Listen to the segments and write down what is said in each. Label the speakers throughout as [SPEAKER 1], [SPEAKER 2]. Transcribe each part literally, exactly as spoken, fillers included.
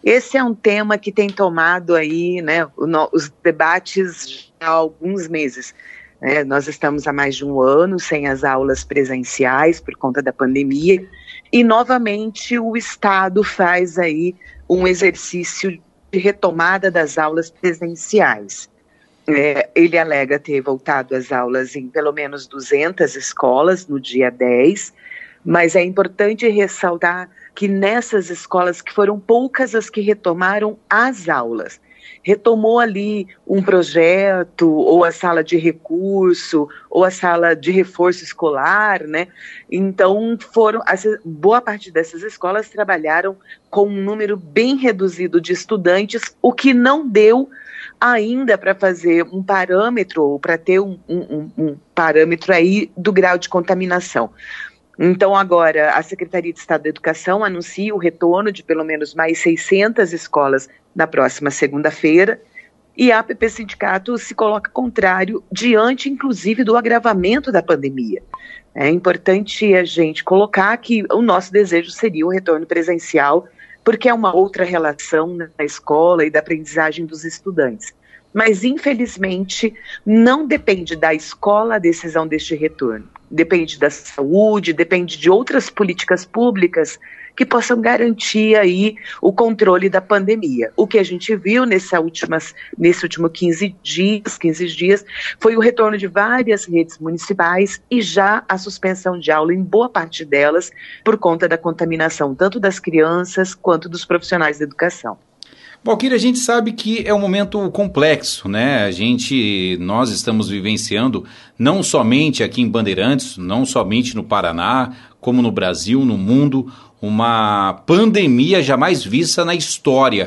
[SPEAKER 1] Esse é um tema que tem tomado aí, né, os debates há alguns meses. É, nós estamos há mais de um ano sem as aulas presenciais por conta da pandemia e, novamente, o Estado faz aí um exercício de retomada das aulas presenciais. É, ele alega ter voltado às aulas em pelo menos duzentas escolas no dia dez, mas é importante ressaltar que nessas escolas, que foram poucas as que retomaram as aulas, retomou ali um projeto, ou a sala de recurso, ou a sala de reforço escolar, né? Então, foram, boa parte dessas escolas trabalharam com um número bem reduzido de estudantes, o que não deu ainda para fazer um parâmetro, ou para ter um, um, um parâmetro aí do grau de contaminação. Então, agora, a Secretaria de Estado da Educação anuncia o retorno de pelo menos mais seiscentas escolas na próxima segunda-feira, e a A P P Sindicato se coloca contrário diante, inclusive, do agravamento da pandemia. É importante a gente colocar que o nosso desejo seria o retorno presencial, porque é uma outra relação na escola e da aprendizagem dos estudantes. Mas, infelizmente, não depende da escola a decisão deste retorno. Depende da saúde, depende de outras políticas públicas que possam garantir aí o controle da pandemia. O que a gente viu nessa últimas, nesse último quinze dias, quinze dias foi o retorno de várias redes municipais e já a suspensão de aula em boa parte delas por conta da contaminação tanto das crianças quanto dos profissionais da educação.
[SPEAKER 2] Valquíria, a gente sabe que é um momento complexo, né? A gente, nós estamos vivenciando, não somente aqui em Bandeirantes, não somente no Paraná, como no Brasil, no mundo, uma pandemia jamais vista na história.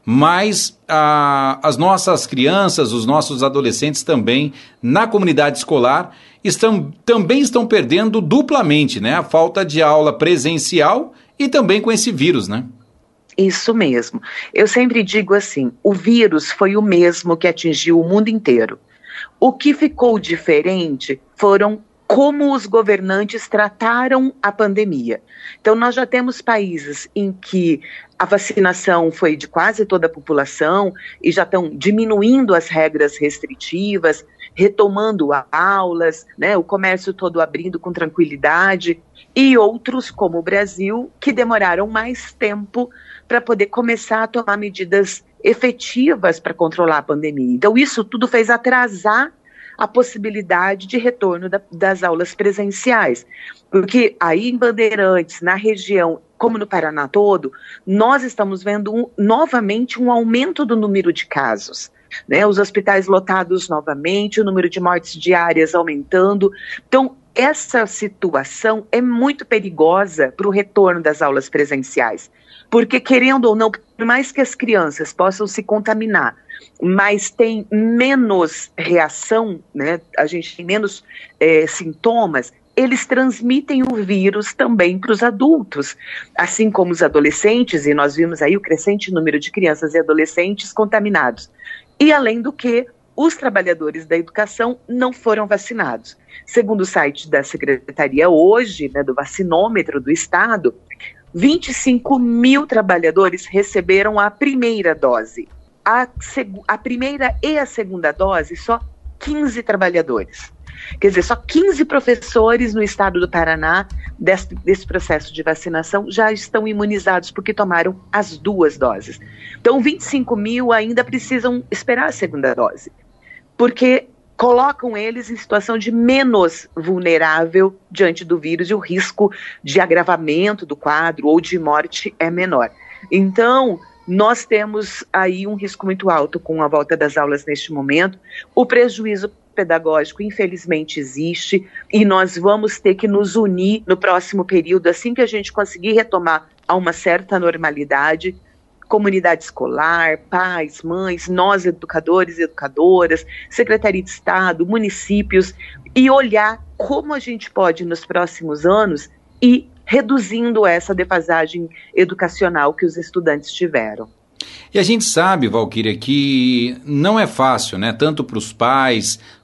[SPEAKER 2] Mas a, as nossas crianças, os nossos adolescentes também, na comunidade escolar, estão, também estão perdendo duplamente, né? A falta de aula presencial e também com esse vírus, né?
[SPEAKER 1] Isso mesmo. Eu sempre digo assim, o vírus foi o mesmo que atingiu o mundo inteiro. O que ficou diferente foram como os governantes trataram a pandemia. Então, nós já temos países em que a vacinação foi de quase toda a população e já estão diminuindo as regras restritivas, retomando aulas, né, o comércio todo abrindo com tranquilidade, e outros, como o Brasil, que demoraram mais tempo para poder começar a tomar medidas efetivas para controlar a pandemia. Então, isso tudo fez atrasar a possibilidade de retorno da, das aulas presenciais. Porque aí em Bandeirantes, na região, como no Paraná todo, nós estamos vendo um, novamente um aumento do número de casos. Né? Os hospitais lotados novamente, o número de mortes diárias aumentando. Então, essa situação é muito perigosa para o retorno das aulas presenciais. Porque, querendo ou não, por mais que as crianças possam se contaminar, mas tem menos reação, né? A gente tem menos é, sintomas, eles transmitem o vírus também para os adultos, assim como os adolescentes, e nós vimos aí o crescente número de crianças e adolescentes contaminados. E, além do que, os trabalhadores da educação não foram vacinados. Segundo o site da Secretaria hoje, né, do vacinômetro do Estado, vinte e cinco mil trabalhadores receberam a primeira dose. A, seg- a primeira e a segunda dose, só quinze trabalhadores. Quer dizer, só quinze professores no estado do Paraná, desse, desse processo de vacinação, já estão imunizados porque tomaram as duas doses. Então, vinte e cinco mil ainda precisam esperar a segunda dose, porque colocam eles em situação de menos vulnerável diante do vírus e o risco de agravamento do quadro ou de morte é menor. Então, nós temos aí um risco muito alto com a volta das aulas neste momento. O prejuízo pedagógico, infelizmente, existe e nós vamos ter que nos unir no próximo período, assim que a gente conseguir retomar a uma certa normalidade. Comunidade escolar, pais, mães, nós educadores e educadoras, Secretaria de Estado, municípios, e olhar como a gente pode nos próximos anos ir reduzindo essa defasagem educacional que os estudantes tiveram.
[SPEAKER 2] E a gente sabe, Valquíria, que não é fácil, né? Tanto para os pais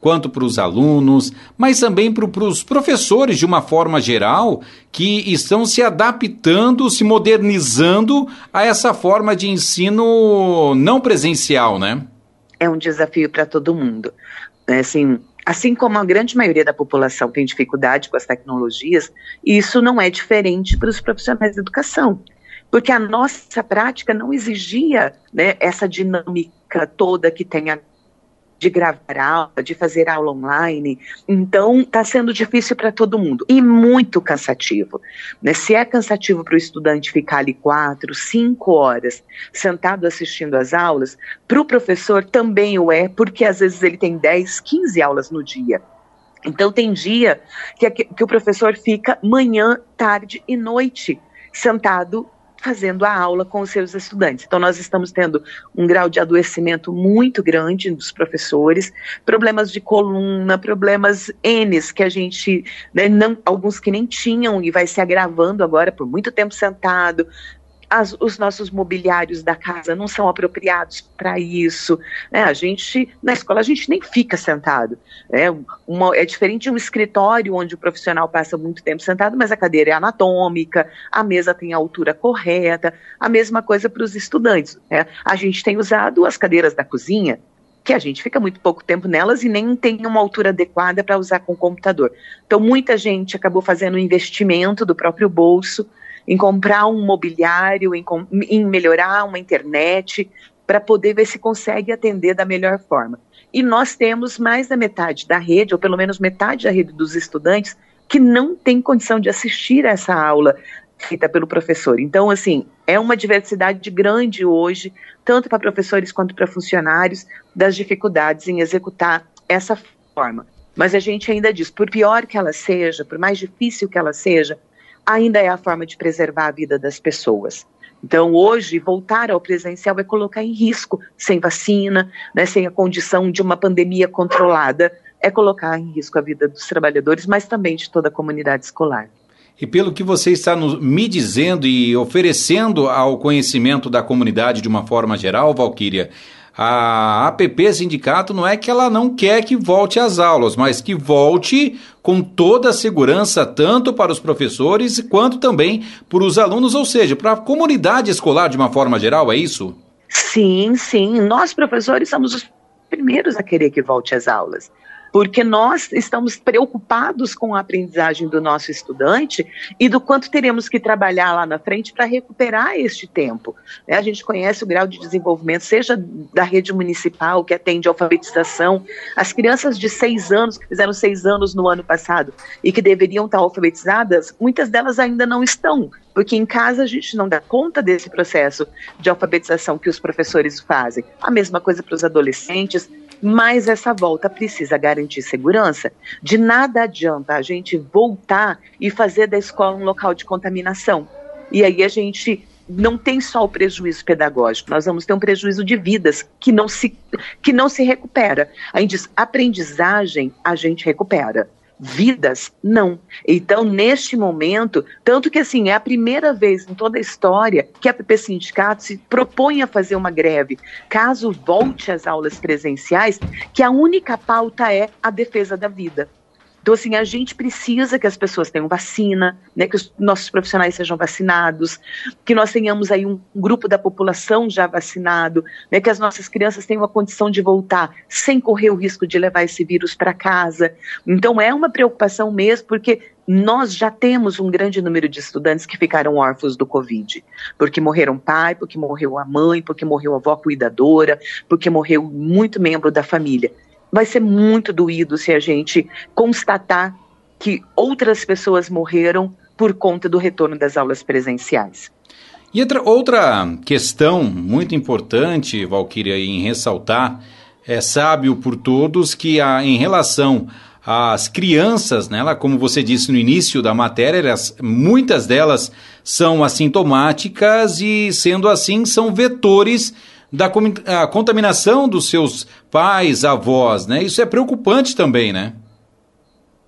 [SPEAKER 2] quanto para os alunos, mas também para os professores de uma forma geral, que estão se adaptando, se modernizando a essa forma de ensino não presencial, né?
[SPEAKER 1] É um desafio para todo mundo. Assim, assim como a grande maioria da população tem dificuldade com as tecnologias, isso não é diferente para os profissionais da educação. Porque a nossa prática não exigia, né, essa dinâmica toda que tem a, de gravar aula, de fazer aula online. Então, está sendo difícil para todo mundo e muito cansativo. Né? Se é cansativo para o estudante ficar ali quatro, cinco horas sentado assistindo às aulas, para o professor também o é, porque às vezes ele tem dez, quinze aulas no dia. Então, tem dia que, que o professor fica manhã, tarde e noite sentado fazendo a aula com os seus estudantes. Então, nós estamos tendo um grau de adoecimento muito grande dos professores, problemas de coluna, problemas N que a gente, né, não, alguns que nem tinham e vai se agravando agora por muito tempo sentado. As, os nossos mobiliários da casa não são apropriados para isso. É, a gente, na escola, a gente nem fica sentado. É, uma, é diferente de um escritório onde o profissional passa muito tempo sentado, mas a cadeira é anatômica, a mesa tem a altura correta, a mesma coisa para os estudantes. É, a gente tem usado as cadeiras da cozinha, que a gente fica muito pouco tempo nelas e nem tem uma altura adequada para usar com o computador. Então, muita gente acabou fazendo um investimento do próprio bolso em comprar um mobiliário, em, em melhorar uma internet, para poder ver se consegue atender da melhor forma. E nós temos mais da metade da rede, ou pelo menos metade da rede dos estudantes, que não tem condição de assistir a essa aula feita pelo professor. Então, assim, é uma diversidade grande hoje, tanto para professores quanto para funcionários, das dificuldades em executar essa forma. Mas a gente ainda diz, por pior que ela seja, por mais difícil que ela seja, ainda é a forma de preservar a vida das pessoas. Então, hoje, voltar ao presencial é colocar em risco, sem vacina, né, sem a condição de uma pandemia controlada, é colocar em risco a vida dos trabalhadores, mas também de toda a comunidade escolar.
[SPEAKER 2] E pelo que você está no, me dizendo e oferecendo ao conhecimento da comunidade de uma forma geral, Valquíria, a A P P Sindicato não é que ela não quer que volte às aulas, mas que volte com toda a segurança, tanto para os professores quanto também para os alunos, ou seja, para a comunidade escolar de uma forma geral, é isso?
[SPEAKER 1] Sim, sim. Nós, professores, somos os primeiros a querer que volte às aulas, porque nós estamos preocupados com a aprendizagem do nosso estudante e do quanto teremos que trabalhar lá na frente para recuperar este tempo. A gente conhece o grau de desenvolvimento, seja da rede municipal, que atende a alfabetização, as crianças de seis anos, que fizeram seis anos no ano passado e que deveriam estar alfabetizadas, muitas delas ainda não estão, porque em casa a gente não dá conta desse processo de alfabetização que os professores fazem. A mesma coisa para os adolescentes, mas essa volta precisa garantir segurança. De nada adianta a gente voltar e fazer da escola um local de contaminação. E aí a gente não tem só o prejuízo pedagógico, nós vamos ter um prejuízo de vidas que não se, que não se recupera. A gente diz, aprendizagem a gente recupera. Vidas, não. Então, neste momento, tanto que assim, é a primeira vez em toda a história que a A P P Sindicato se propõe a fazer uma greve, caso volte às aulas presenciais, que a única pauta é a defesa da vida. Então, assim, a gente precisa que as pessoas tenham vacina, né, que os nossos profissionais sejam vacinados, que nós tenhamos aí um grupo da população já vacinado, né, que as nossas crianças tenham a condição de voltar sem correr o risco de levar esse vírus para casa. Então, é uma preocupação mesmo, porque nós já temos um grande número de estudantes que ficaram órfãos do Covid, porque morreram pai, porque morreu a mãe, porque morreu a avó cuidadora, porque morreu muito membro da família. Vai ser muito doído se a gente constatar que outras pessoas morreram por conta do retorno das aulas presenciais.
[SPEAKER 2] E outra, outra questão muito importante, Valquíria, em ressaltar, é sábio por todos que a, em relação às crianças, né, ela, como você disse no início da matéria, elas, muitas delas são assintomáticas e, sendo assim, são vetores da a contaminação dos seus pais, avós, né? Isso é preocupante também, né?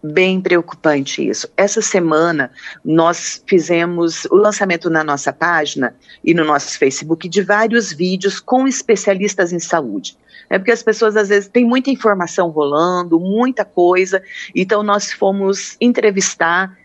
[SPEAKER 1] Bem preocupante isso. Essa semana nós fizemos o lançamento na nossa página e no nosso Facebook de vários vídeos com especialistas em saúde. É porque as pessoas às vezes têm muita informação rolando, muita coisa, então nós fomos entrevistar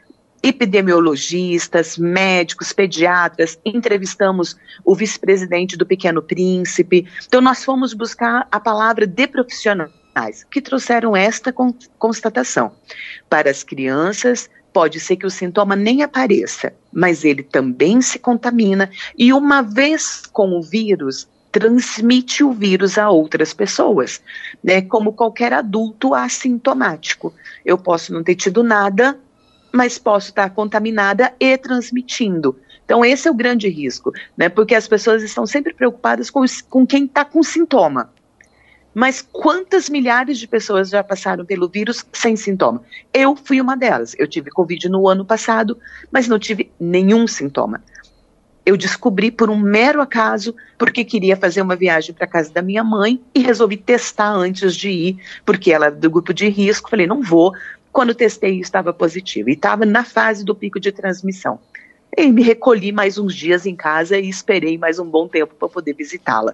[SPEAKER 1] epidemiologistas, médicos, pediatras, entrevistamos o vice-presidente do Pequeno Príncipe, então nós fomos buscar a palavra de profissionais que trouxeram esta constatação. Para as crianças, pode ser que o sintoma nem apareça, mas ele também se contamina e uma vez com o vírus, transmite o vírus a outras pessoas, né? Como qualquer adulto assintomático. Eu posso não ter tido nada, mas posso estar contaminada e transmitindo. Então esse é o grande risco, né? Porque as pessoas estão sempre preocupadas com, com quem está com sintoma. Mas quantas milhares de pessoas já passaram pelo vírus sem sintoma? Eu fui uma delas. Eu tive Covid no ano passado, mas não tive nenhum sintoma. Eu descobri por um mero acaso, porque queria fazer uma viagem para a casa da minha mãe e resolvi testar antes de ir, porque ela é do grupo de risco. Falei, não vou. Quando testei, estava positivo. E estava na fase do pico de transmissão. E me recolhi mais uns dias em casa e esperei mais um bom tempo para poder visitá-la.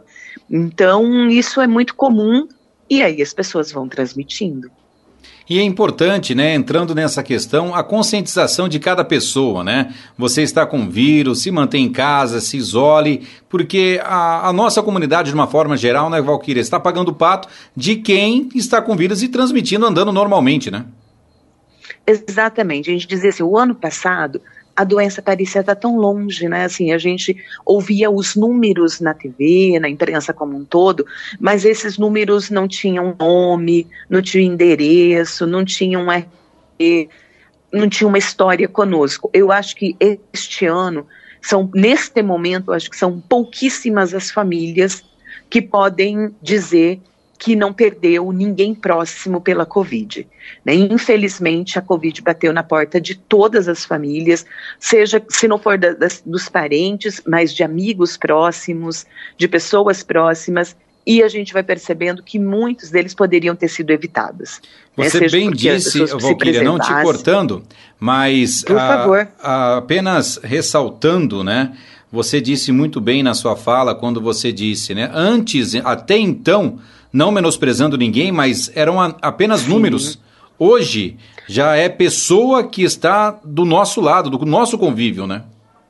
[SPEAKER 1] Então, isso é muito comum e aí as pessoas vão transmitindo.
[SPEAKER 2] E é importante, né, entrando nessa questão, a conscientização de cada pessoa, né? Você está com vírus, se mantém em casa, se isole, porque a, a nossa comunidade, de uma forma geral, né, Valquíria, está pagando o pato de quem está com vírus e transmitindo, andando normalmente, né?
[SPEAKER 1] Exatamente. A gente dizia assim, o ano passado a doença parecia estar tão longe, né? Assim, a gente ouvia os números na T V, na imprensa como um todo, mas esses números não tinham nome, não tinham endereço, não tinham R P, não tinha uma história conosco. Eu acho que este ano, são, neste momento, eu acho que são pouquíssimas as famílias que podem dizer que não perdeu ninguém próximo pela Covid. Né? Infelizmente, a Covid bateu na porta de todas as famílias, seja, se não for da, das, dos parentes, mas de amigos próximos, de pessoas próximas, e a gente vai percebendo que muitos deles poderiam ter sido evitados.
[SPEAKER 2] Você né? bem disse, Valquíria, não te cortando, mas
[SPEAKER 1] Por
[SPEAKER 2] a,
[SPEAKER 1] favor.
[SPEAKER 2] A, apenas ressaltando, né? Você disse muito bem na sua fala quando você disse, né? Antes, até então, não menosprezando ninguém, mas eram a, apenas Sim. números. Hoje já é pessoa que está do nosso lado, do nosso convívio, né?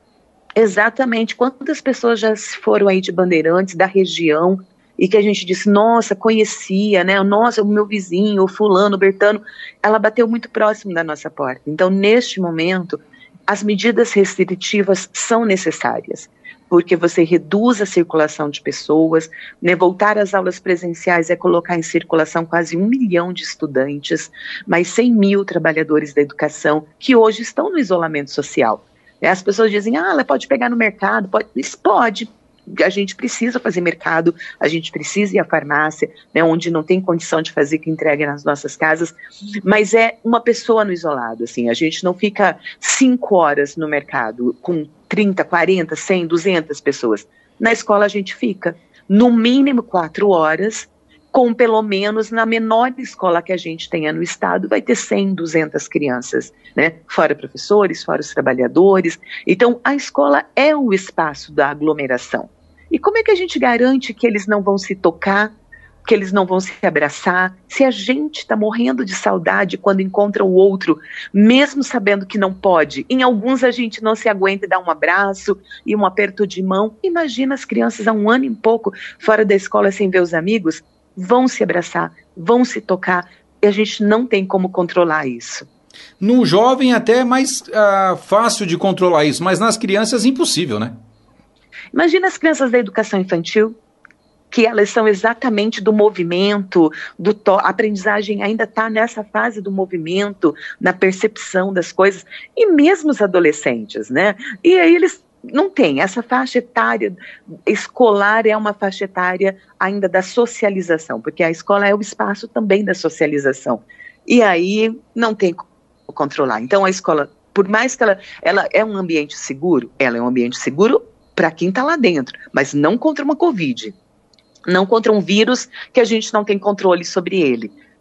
[SPEAKER 1] Exatamente. Quantas pessoas já foram aí de Bandeirantes, da região, e que a gente disse, nossa, conhecia, né? Nossa, o meu vizinho, o fulano, o Bertano, ela bateu muito próximo da nossa porta. Então, neste momento, as medidas restritivas são necessárias, porque você reduz a circulação de pessoas, né? Voltar às aulas presenciais é colocar em circulação quase um milhão de estudantes, mais cem mil trabalhadores da educação que hoje estão no isolamento social. As pessoas dizem, ah, ela pode pegar no mercado, pode, isso pode. A gente precisa fazer mercado, a gente precisa ir à farmácia, né, onde não tem condição de fazer que entregue nas nossas casas, mas é uma pessoa no isolado, assim, a gente não fica cinco horas no mercado com trinta, quarenta, cem, duzentas pessoas. Na escola a gente fica no mínimo quatro horas, com pelo menos na menor escola que a gente tenha no estado, vai ter cem, duzentas crianças, né? Fora professores, fora os trabalhadores. Então, a escola é o espaço da aglomeração. E como é que a gente garante que eles não vão se tocar, que eles não vão se abraçar, se a gente está morrendo de saudade quando encontra o outro, mesmo sabendo que não pode? Em alguns a gente não se aguenta e dá um abraço e um aperto de mão. Imagina as crianças há um ano e pouco fora da escola sem ver os amigos, vão se abraçar, vão se tocar, e a gente não tem como controlar isso.
[SPEAKER 2] No jovem até é mais uh, fácil de controlar isso, mas nas crianças impossível, né?
[SPEAKER 1] Imagina as crianças da educação infantil, que elas são exatamente do movimento, do to- a aprendizagem ainda está nessa fase do movimento, na percepção das coisas, e mesmo os adolescentes, né? E aí eles não têm, essa faixa etária escolar é uma faixa etária ainda da socialização, porque a escola é o espaço também da socialização, e aí não tem como controlar. Então a escola, por mais que ela, ela é um ambiente seguro, ela é um ambiente seguro para quem está lá dentro, mas não contra uma Covid, não contra um vírus que a gente não tem controle sobre ele.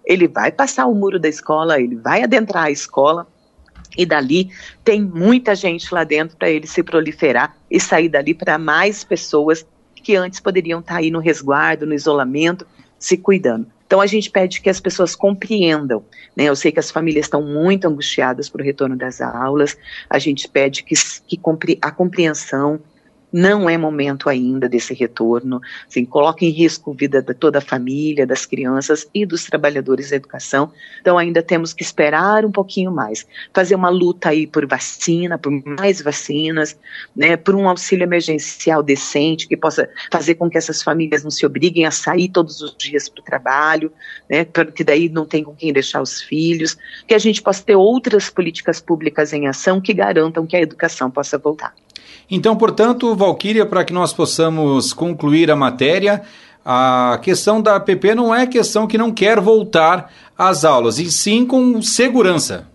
[SPEAKER 1] ele vai passar o muro da escola, ele vai adentrar a escola, e dali tem muita gente lá dentro para ele se proliferar e sair dali para mais pessoas que antes poderiam estar aí no resguardo, no isolamento, se cuidando. Então a gente pede que as pessoas compreendam, né? Eu sei que as famílias estão muito angustiadas para o retorno das aulas, a gente pede que, que a compreensão. Não é momento ainda desse retorno, assim, coloca em risco a vida de toda a família, das crianças e dos trabalhadores da educação, então ainda temos que esperar um pouquinho mais, fazer uma luta aí por vacina, por mais vacinas, né, por um auxílio emergencial decente, que possa fazer com que essas famílias não se obriguem a sair todos os dias para o trabalho, né, porque daí não tem com quem deixar os filhos, que a gente possa ter outras políticas públicas em ação que garantam que a educação possa voltar.
[SPEAKER 2] Então, portanto, Valquíria, para que nós possamos concluir a matéria, a questão da A P P não é questão que não quer voltar às aulas, e sim com segurança.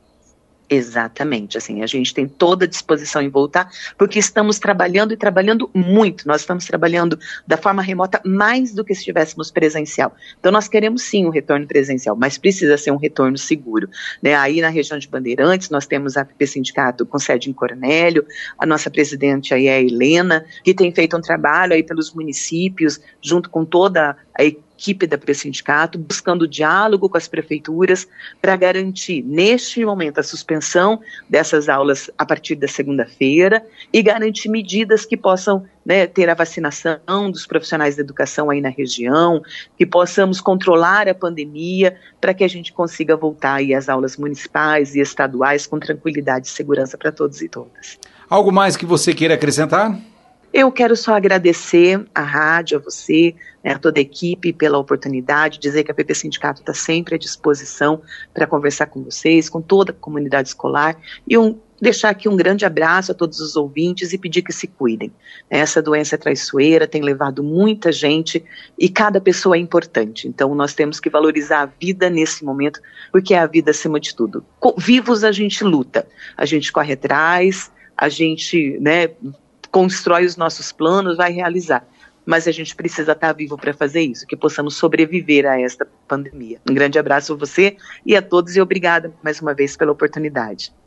[SPEAKER 1] Exatamente, assim, a gente tem toda a disposição em voltar, porque estamos trabalhando e trabalhando muito, nós estamos trabalhando da forma remota mais do que se estivéssemos presencial. Então nós queremos sim um retorno presencial, mas precisa ser um retorno seguro, né? Aí na região de Bandeirantes nós temos a A P P Sindicato com sede em Cornélio, a nossa presidente aí é a Helena, que tem feito um trabalho aí pelos municípios, junto com toda a equipe, equipe da Presindicato, buscando diálogo com as prefeituras para garantir, neste momento, a suspensão dessas aulas a partir da segunda-feira e garantir medidas que possam, né, ter a vacinação dos profissionais da educação aí na região, que possamos controlar a pandemia para que a gente consiga voltar aí às aulas municipais e estaduais com tranquilidade e segurança para todos e todas.
[SPEAKER 2] Algo mais que você queira acrescentar?
[SPEAKER 1] Eu quero só agradecer à rádio, a você, né, a toda a equipe pela oportunidade, dizer que a A P P Sindicato está sempre à disposição para conversar com vocês, com toda a comunidade escolar, e um, deixar aqui um grande abraço a todos os ouvintes e pedir que se cuidem. Essa doença é traiçoeira, tem levado muita gente e cada pessoa é importante, então nós temos que valorizar a vida nesse momento, porque é a vida acima de tudo. Vivos a gente luta, a gente corre atrás, a gente, né, constrói os nossos planos, vai realizar. Mas a gente precisa estar vivo para fazer isso, que possamos sobreviver a esta pandemia. Um grande abraço a você e a todos e obrigada mais uma vez pela oportunidade.